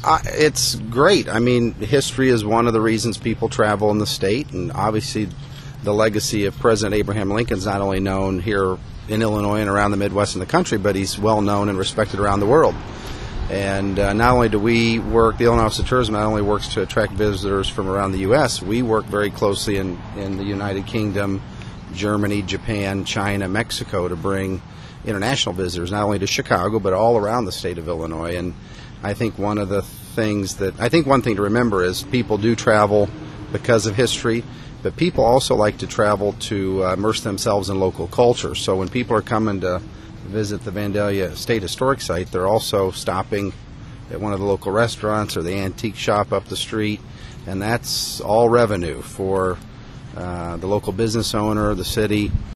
It's great. I mean, history is one of the reasons people travel in the state, and obviously the legacy of President Abraham Lincoln is not only known here in Illinois and around the Midwest and the country, but he's well known and respected around the world. And not only do we work, the Illinois Office of Tourism not only works to attract visitors from around the U.S., we work very closely in the United Kingdom, Germany, Japan, China, Mexico to bring international visitors not only to Chicago but all around the state of Illinois. And I think one thing to remember is people do travel because of history, but people also like to travel to immerse themselves in local culture. So when people are coming to visit the Vandalia State Historic Site, they're also stopping at one of the local restaurants or the antique shop up the street, and that's all revenue for the local business owner, the city.